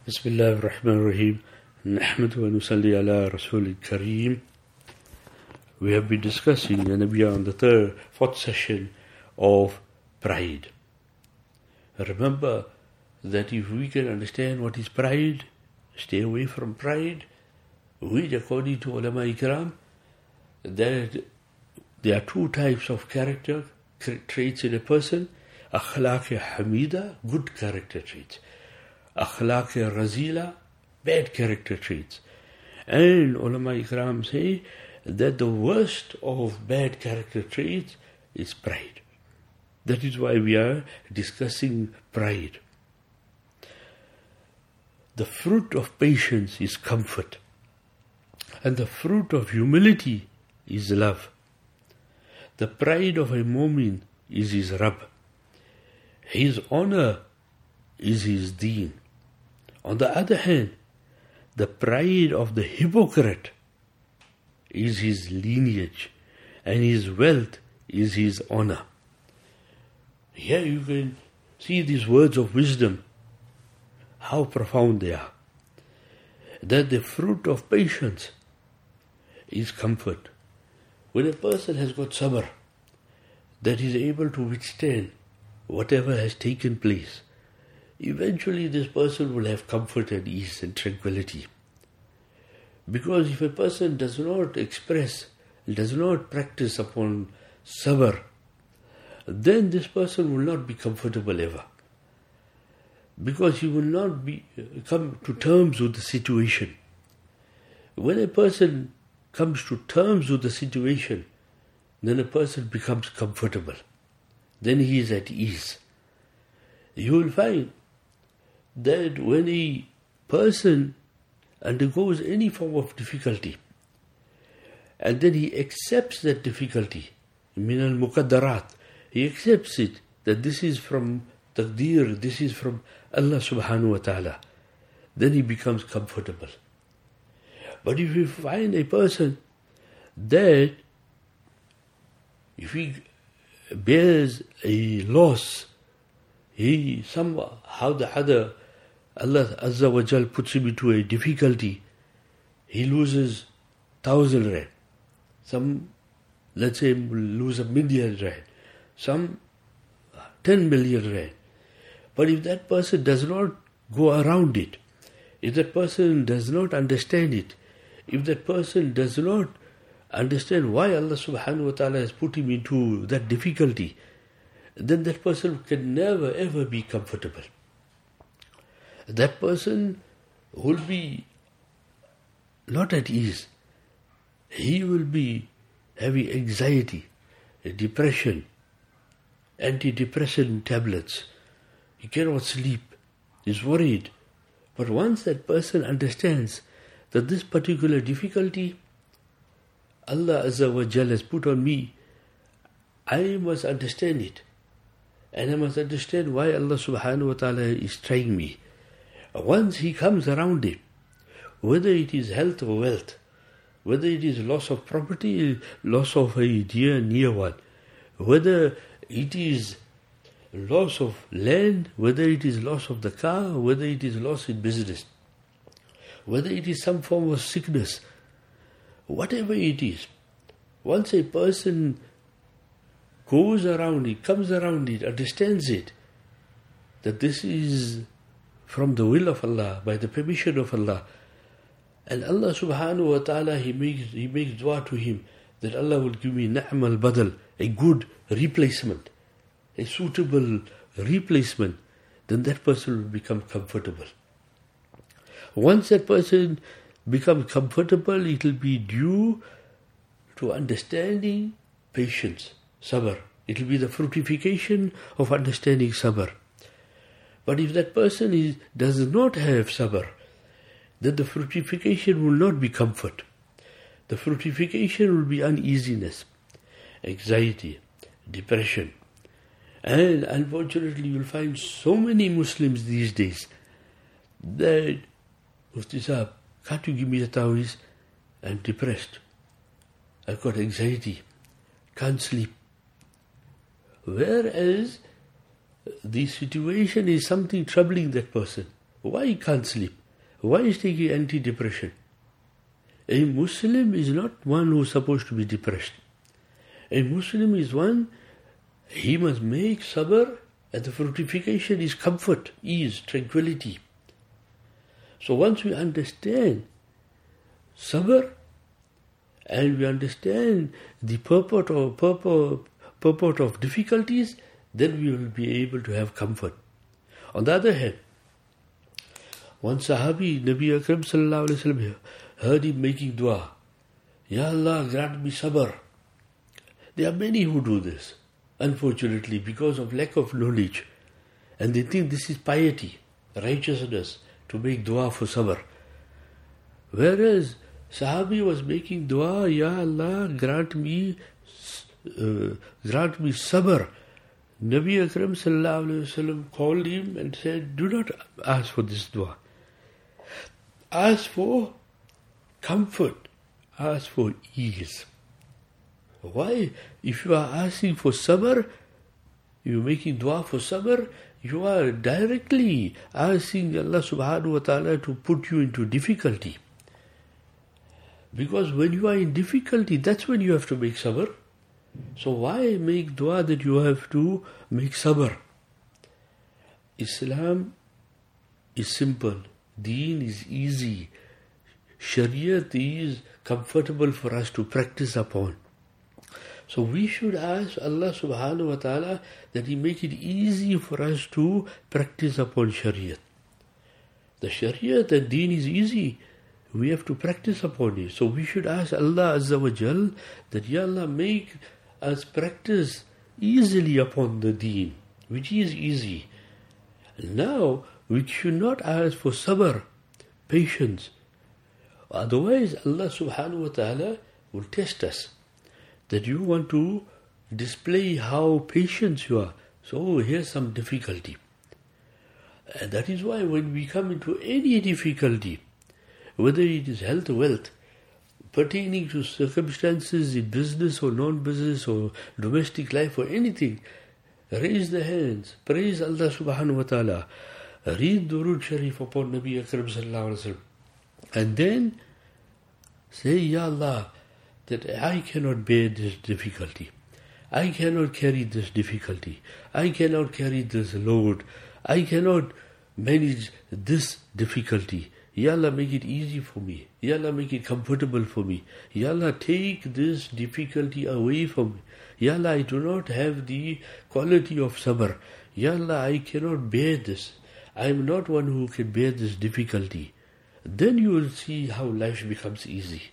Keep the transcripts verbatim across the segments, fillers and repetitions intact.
بسم الله الرحمن الرحيم نحمد ونصلي على رسول الكريم. We have been discussing, and we are on the third, fourth session of pride. Remember that if we can understand what is pride, stay away from pride, which according to ulama ikram, that there are two types of character traits in a person: akhlaq hamida, good character traits; akhlaq razila, bad character traits. And ulama ikram say that the worst of bad character traits is pride. That is why we are discussing pride. The fruit of patience is comfort, and the fruit of humility is love. The pride of a mu'min is his Rabb. His honor is his deen. On the other hand, the pride of the hypocrite is his lineage, and his wealth is his honor. Here you can see these words of wisdom, how profound they are. That the fruit of patience is comfort. When a person has got sabr, that is able to withstand whatever has taken place, eventually this person will have comfort and ease and tranquility. Because if a person does not express, does not practice upon sabr, then this person will not be comfortable ever. Because he will not be come to terms with the situation. When a person comes to terms with the situation, then a person becomes comfortable. Then he is at ease. You will find that when a person undergoes any form of difficulty, and then he accepts that difficulty, min al-muqaddarat, he accepts it, that this is from taqdeer, this is from Allah subhanahu wa ta'ala, then he becomes comfortable. But if you find a person that if he bears a loss, he somehow the other, Allah Azza wa Jal puts him into a difficulty, he loses thousand rand. Some, let's say, lose a million rand. Some, ten million rand. But if that person does not go around it, if that person does not understand it, if that person does not understand why Allah subhanahu wa ta'ala has put him into that difficulty, then that person can never ever be comfortable. That person will be not at ease. He will be having anxiety, depression, antidepressant tablets. He cannot sleep. He's worried. But once that person understands that this particular difficulty Allah Azza wa Jalla has put on me, I must understand it. And I must understand why Allah subhanahu wa ta'ala is trying me. Once he comes around it, whether it is health or wealth, whether it is loss of property, loss of a dear near one, whether it is loss of land, whether it is loss of the car, whether it is loss in business, whether it is some form of sickness, whatever it is, once a person goes around it, comes around it, understands it, that this is from the will of Allah, by the permission of Allah, and Allah subhanahu wa ta'ala, He makes, he makes dua to him, that Allah will give me na'mal badal, a good replacement, a suitable replacement, then that person will become comfortable. Once that person becomes comfortable, it will be due to understanding patience, sabr. It will be the fructification of understanding sabr. But if that person is, does not have sabr, then the fructification will not be comfort. The fructification will be uneasiness, anxiety, depression. And unfortunately, you will find so many Muslims these days that, Mufti Sahab, can't you give me a taweez? I'm depressed. I've got anxiety. Can't sleep. Whereas the situation is something troubling that person. Why he can't sleep? Why is he taking anti-depression? A Muslim is not one who is supposed to be depressed. A Muslim is one, he must make sabr, and the fructification is comfort, ease, tranquility. So once we understand sabr, and we understand the purport of, purport, purport of difficulties, then we will be able to have comfort. On the other hand, one Sahabi, Nabi Akram sallallahu alayhi wa sallam, heard him making dua. Ya Allah, grant me sabr. There are many who do this, unfortunately, because of lack of knowledge. And they think this is piety, righteousness, to make dua for sabr. Whereas Sahabi was making dua, Ya Allah, grant me, uh, grant me sabr. Nabi Akram sallallahu alayhi wa sallam called him and said, do not ask for this dua. Ask for comfort. Ask for ease. Why? If you are asking for sabr, you are making dua for sabr, you are directly asking Allah subhanahu wa ta'ala to put you into difficulty. Because when you are in difficulty, that's when you have to make sabr. So why make dua that you have to make sabr? Islam is simple. Deen is easy. Shariat is comfortable for us to practice upon. So we should ask Allah subhanahu wa ta'ala that He make it easy for us to practice upon Shariat. The Shariat and Deen is easy. We have to practice upon it. So we should ask Allah Azza wa Jal that Ya Allah make us practice easily upon the Deen, which is easy. Now we should not ask for sabr, patience. Otherwise Allah subhanahu wa ta'ala will test us. That you want to display how patient you are. So here's some difficulty. And that is why when we come into any difficulty, whether it is health or wealth, pertaining to circumstances in business or non-business or domestic life or anything, raise the hands, praise Allah subhanahu wa ta'ala, read Durood Sharif upon Nabi Akram sallallahu alayhi wa sallam, and then say, Ya Allah, that I cannot bear this difficulty. I cannot carry this difficulty. I cannot carry this load. I cannot manage this difficulty. Ya Allah, make it easy for me. Ya Allah, make it comfortable for me. Ya Allah, take this difficulty away from me. Ya Allah, I do not have the quality of sabr. Ya Allah, I cannot bear this. I am not one who can bear this difficulty. Then you will see how life becomes easy.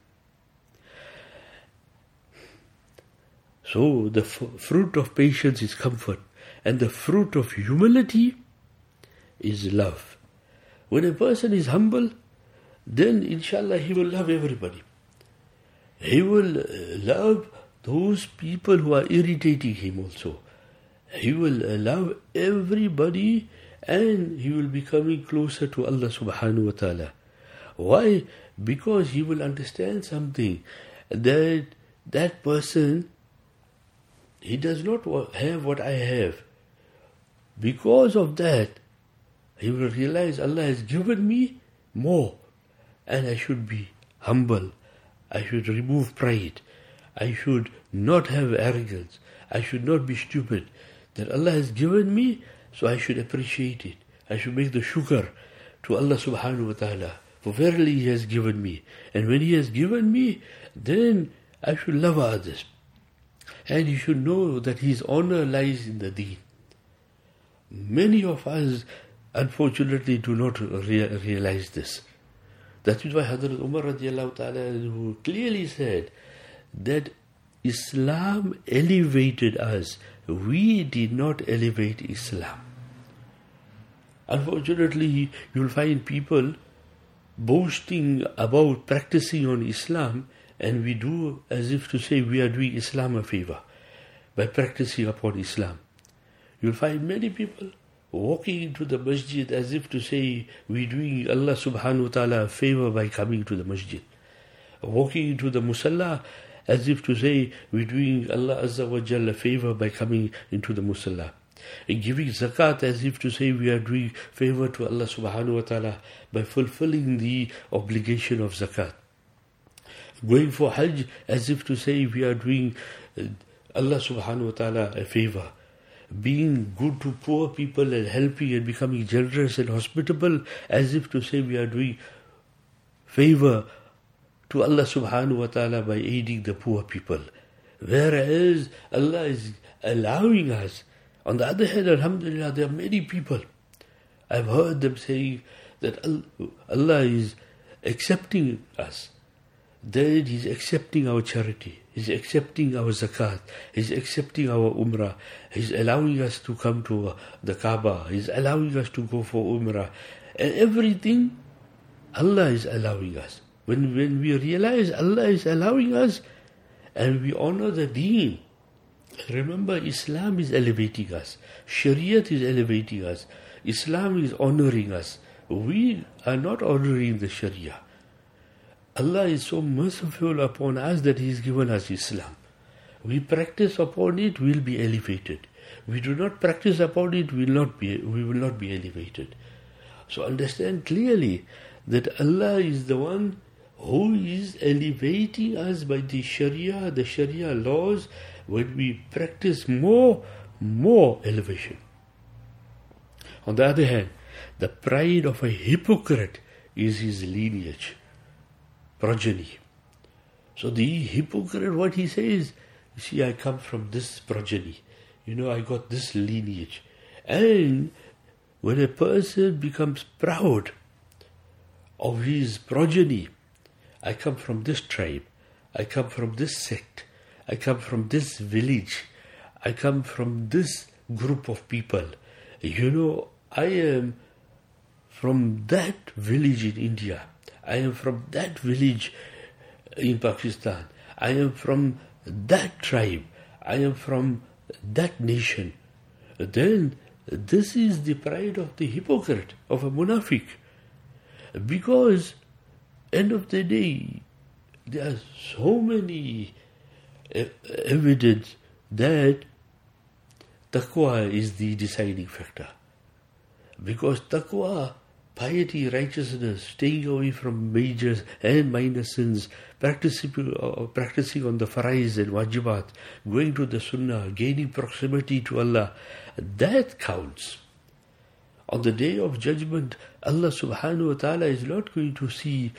So the f- fruit of patience is comfort, and the fruit of humility is love. When a person is humble, then inshallah he will love everybody. He will love those people who are irritating him also. He will love everybody, and he will be coming closer to Allah subhanahu wa ta'ala. Why? Because he will understand something, that that person, he does not have what I have. Because of that, he will realize Allah has given me more, and I should be humble. I should remove pride. I should not have arrogance. I should not be stupid. That Allah has given me, so I should appreciate it. I should make the shukr to Allah subhanahu wa ta'ala. For verily He has given me. And when He has given me, then I should love others. And you should know that His honor lies in the deen. Many of us, unfortunately, do not rea- realize this. That is why Hazrat Umar radiallahu ta'ala who clearly said that Islam elevated us. We did not elevate Islam. Unfortunately, you'll find people boasting about practicing on Islam, and we do as if to say we are doing Islam a favor by practicing upon Islam. You'll find many people walking into the masjid as if to say we're doing Allah subhanahu wa ta'ala a favor by coming to the masjid. Walking into the musalla as if to say we're doing Allah azza wa jalla a favor by coming into the musalla. And giving zakat as if to say we are doing favor to Allah subhanahu wa ta'ala by fulfilling the obligation of zakat. Going for hajj as if to say we are doing Allah subhanahu wa ta'ala a favor. Being good to poor people and helping and becoming generous and hospitable as if to say we are doing favor to Allah subhanahu wa ta'ala by aiding the poor people. Whereas Allah is allowing us. On the other hand, alhamdulillah, there are many people, I've heard them saying that Allah is accepting us. That He's accepting our charity. He's accepting our zakat. He's accepting our umrah. He's allowing us to come to the Kaaba. He's allowing us to go for umrah. And everything, Allah is allowing us. When, when we realize Allah is allowing us and we honor the deen, remember Islam is elevating us. Shariat is elevating us. Islam is honoring us. We are not honoring the Sharia. Allah is so merciful upon us that He has given us Islam. We practice upon it, we will be elevated. We do not practice upon it, we will not be, we will not be elevated. So understand clearly that Allah is the one who is elevating us by the Sharia, the Sharia laws. When we practice more, more elevation. On the other hand, the pride of a hypocrite is his lineage, progeny. So the hypocrite, what he says, you see, I come from this progeny. You know, I got this lineage. And when a person becomes proud of his progeny, I come from this tribe, I come from this sect, I come from this village, I come from this group of people. You know, I am from that village in India. I am from that village in Pakistan. I am from that tribe. I am from that nation. Then this is the pride of the hypocrite, of a munafiq. Because end of the day, there are so many evidence that taqwa is the deciding factor. Because taqwa, piety, righteousness, staying away from major and minor sins, practicing, uh, practicing on the farais and wajibat, going to the sunnah, gaining proximity to Allah, that counts. On the day of judgment, Allah subhanahu wa ta'ala is not going to see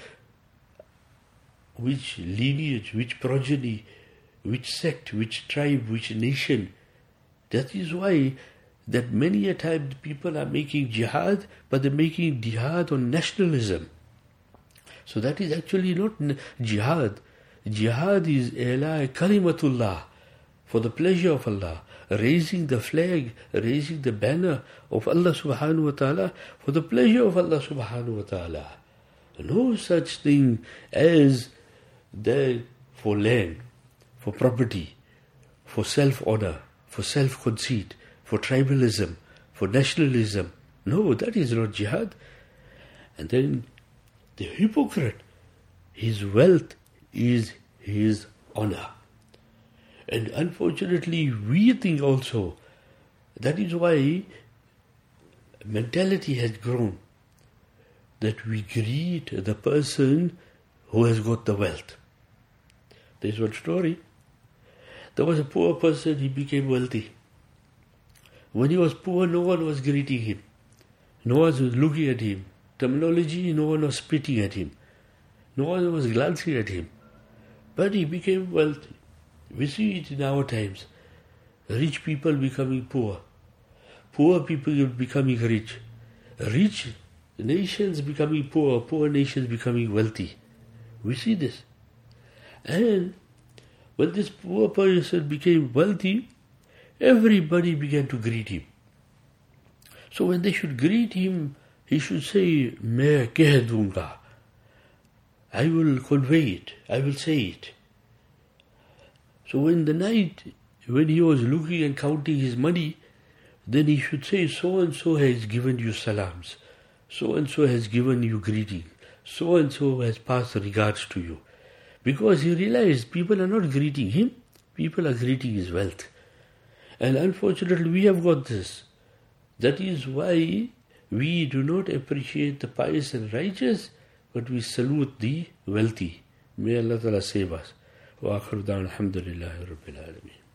which lineage, which progeny, which sect, which tribe, which nation. That is why that many a time people are making jihad, but they're making jihad on nationalism. So that is actually not jihad. Jihad is ila kalimatullah, for the pleasure of Allah, raising the flag, raising the banner of Allah subhanahu wa ta'ala, for the pleasure of Allah subhanahu wa ta'ala. No such thing as there for land, for property, for self-honor, for self-conceit, for tribalism, for nationalism. No, that is not jihad. And then the hypocrite, his wealth is his honor. And unfortunately, we think also, that is why mentality has grown, that we greet the person who has got the wealth. There is one story. There was a poor person, he became wealthy. When he was poor, no one was greeting him. No one was looking at him. Terminology, no one was spitting at him. No one was glancing at him. But he became wealthy. We see it in our times. Rich people becoming poor. Poor people becoming rich. Rich nations becoming poor. Poor nations becoming wealthy. We see this. And when this poor person became wealthy, everybody began to greet him. So when they should greet him, he should say, "Main keh dunga." I will convey it. I will say it. So in the night, when he was looking and counting his money, then he should say, so and so has given you salams. So and so has given you greeting. So and so has passed regards to you. Because he realized people are not greeting him, people are greeting his wealth. And unfortunately, we have got this. That is why we do not appreciate the pious and righteous, but we salute the wealthy. May Allah Ta'ala save us. Wa akhiru da'wana alhamdulillahi rabbil alameen.